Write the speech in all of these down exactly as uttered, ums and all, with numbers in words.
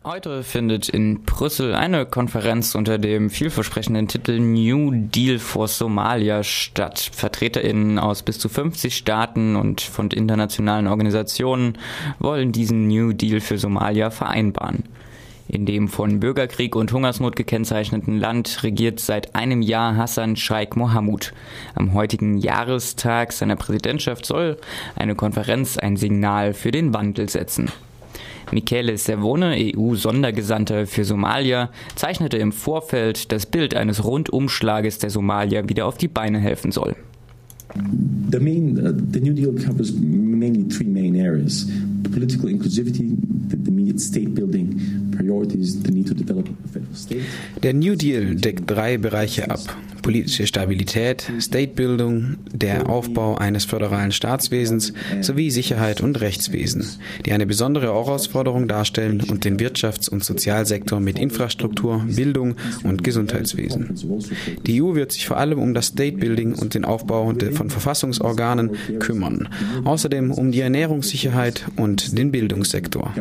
Heute findet in Brüssel eine Konferenz unter dem vielversprechenden Titel New Deal for Somalia statt. VertreterInnen aus bis zu fünfzig Staaten und von internationalen Organisationen wollen diesen New Deal für Somalia vereinbaren. In dem von Bürgerkrieg und Hungersnot gekennzeichneten Land regiert seit einem Jahr Hassan Sheikh Mohamud. Am heutigen Jahrestag seiner Präsidentschaft soll eine Konferenz ein Signal für den Wandel setzen. Michele Servone, E U-Sondergesandter für Somalia, zeichnete im Vorfeld das Bild eines Rundumschlages, der Somalia wieder auf die Beine helfen soll. The main, uh, the New Deal covers mainly three main areas: political inclusivity, the, the immediate state building, priorities, the need to develop a federal state. Der New Deal deckt drei Bereiche ab: politische Stabilität, State-Bildung, der Aufbau eines föderalen Staatswesens sowie Sicherheit und Rechtswesen, die eine besondere Herausforderung darstellen und den Wirtschafts- und Sozialsektor mit Infrastruktur, Bildung und Gesundheitswesen. Die E U wird sich vor allem um das State-Building und den Aufbau von Verfassungsorganen kümmern, außerdem um die Ernährungssicherheit und den Bildungssektor.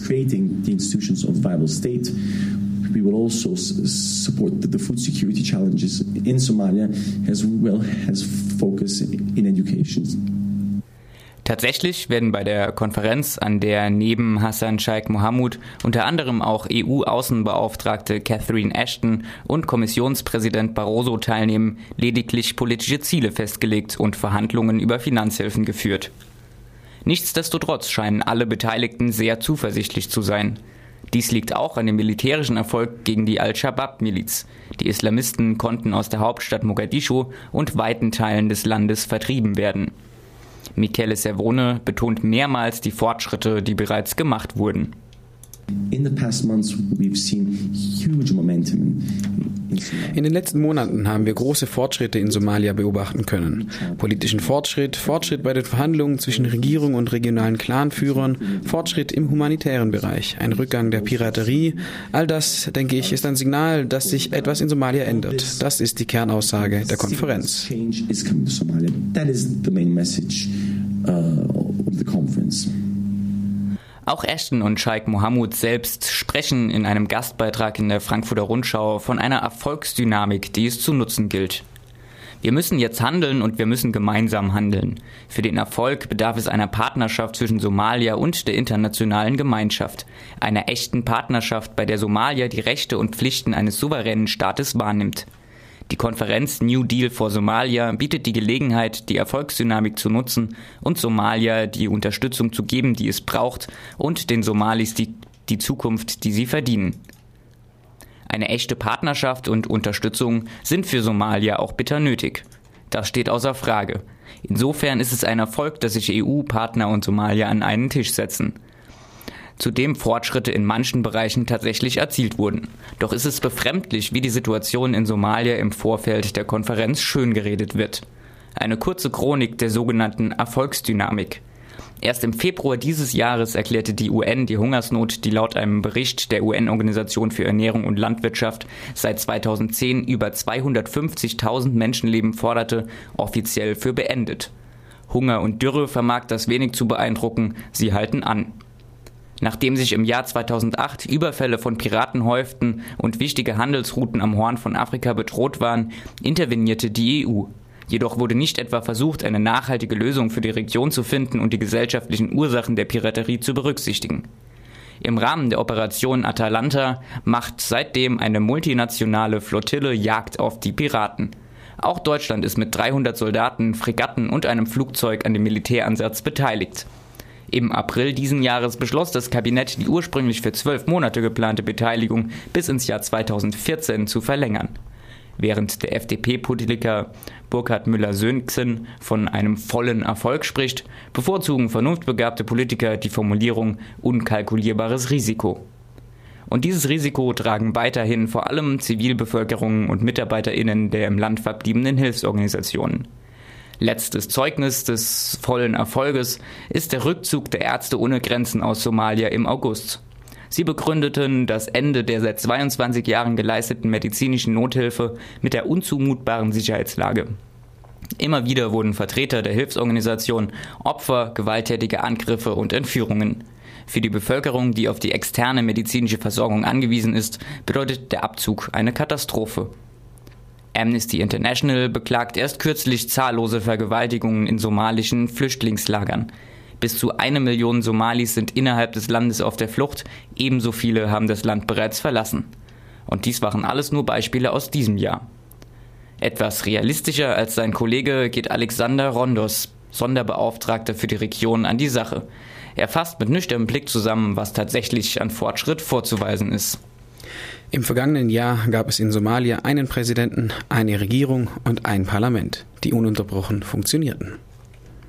We will also support the food security challenges in Somalia as well as focus in education. Tatsächlich werden bei der Konferenz, an der neben Hassan Sheikh Mohamud unter anderem auch E U-Außenbeauftragte Catherine Ashton und Kommissionspräsident Barroso teilnehmen, lediglich politische Ziele festgelegt und Verhandlungen über Finanzhilfen geführt. Nichtsdestotrotz scheinen alle Beteiligten sehr zuversichtlich zu sein. Dies liegt auch an dem militärischen Erfolg gegen die Al-Shabaab-Miliz. Die Islamisten konnten aus der Hauptstadt Mogadischu und weiten Teilen des Landes vertrieben werden. Michele Servone betont mehrmals die Fortschritte, die bereits gemacht wurden. In the past months we've seen huge momentum in Somalia. In den letzten Monaten haben wir große Fortschritte in Somalia beobachten können. Politischen Fortschritt, Fortschritt bei den Verhandlungen zwischen Regierung und regionalen Clanführern, Fortschritt im humanitären Bereich, ein Rückgang der Piraterie. All das, denke ich, ist ein Signal, dass sich etwas in Somalia ändert. Das ist die Kernaussage der Konferenz. Change is coming to Somalia. That is the main message uh, of the conference. Auch Ashton und Sheikh Mohamud selbst sprechen in einem Gastbeitrag in der Frankfurter Rundschau von einer Erfolgsdynamik, die es zu nutzen gilt. Wir müssen jetzt handeln und wir müssen gemeinsam handeln. Für den Erfolg bedarf es einer Partnerschaft zwischen Somalia und der internationalen Gemeinschaft. Einer echten Partnerschaft, bei der Somalia die Rechte und Pflichten eines souveränen Staates wahrnimmt. Die Konferenz New Deal for Somalia bietet die Gelegenheit, die Erfolgsdynamik zu nutzen und Somalia die Unterstützung zu geben, die es braucht, und den Somalis die, die Zukunft, die sie verdienen. Eine echte Partnerschaft und Unterstützung sind für Somalia auch bitter nötig. Das steht außer Frage. Insofern ist es ein Erfolg, dass sich E U-Partner und Somalia an einen Tisch setzen. Zudem Fortschritte in manchen Bereichen tatsächlich erzielt wurden. Doch ist es befremdlich, wie die Situation in Somalia im Vorfeld der Konferenz schöngeredet wird. Eine kurze Chronik der sogenannten Erfolgsdynamik. Erst im Februar dieses Jahres erklärte die U N die Hungersnot, die laut einem Bericht der U N-Organisation für Ernährung und Landwirtschaft seit zweitausendzehn über zweihundertfünfzigtausend Menschenleben forderte, offiziell für beendet. Hunger und Dürre vermag das wenig zu beeindrucken, sie halten an. Nachdem sich im Jahr zweitausendacht Überfälle von Piraten häuften und wichtige Handelsrouten am Horn von Afrika bedroht waren, intervenierte die E U. Jedoch wurde nicht etwa versucht, eine nachhaltige Lösung für die Region zu finden und die gesellschaftlichen Ursachen der Piraterie zu berücksichtigen. Im Rahmen der Operation Atalanta macht seitdem eine multinationale Flottille Jagd auf die Piraten. Auch Deutschland ist mit dreihundert Soldaten, Fregatten und einem Flugzeug an dem Militäransatz beteiligt. Im April diesen Jahres beschloss das Kabinett, die ursprünglich für zwölf Monate geplante Beteiligung bis ins Jahr zweitausendvierzehn zu verlängern. Während der F D P-Politiker Burkhard Müller-Söhngen von einem vollen Erfolg spricht, bevorzugen vernunftbegabte Politiker die Formulierung unkalkulierbares Risiko. Und dieses Risiko tragen weiterhin vor allem Zivilbevölkerung und MitarbeiterInnen der im Land verbliebenen Hilfsorganisationen. Letztes Zeugnis des vollen Erfolges ist der Rückzug der Ärzte ohne Grenzen aus Somalia im August. Sie begründeten das Ende der seit zweiundzwanzig Jahren geleisteten medizinischen Nothilfe mit der unzumutbaren Sicherheitslage. Immer wieder wurden Vertreter der Hilfsorganisation Opfer gewalttätiger Angriffe und Entführungen. Für die Bevölkerung, die auf die externe medizinische Versorgung angewiesen ist, bedeutet der Abzug eine Katastrophe. Amnesty International beklagt erst kürzlich zahllose Vergewaltigungen in somalischen Flüchtlingslagern. Bis zu eine Million Somalis sind innerhalb des Landes auf der Flucht, ebenso viele haben das Land bereits verlassen. Und dies waren alles nur Beispiele aus diesem Jahr. Etwas realistischer als sein Kollege geht Alexander Rondos, Sonderbeauftragter für die Region, an die Sache. Er fasst mit nüchternem Blick zusammen, was tatsächlich an Fortschritt vorzuweisen ist. Im vergangenen Jahr gab es in Somalia einen Präsidenten, eine Regierung und ein Parlament, die ununterbrochen funktionierten.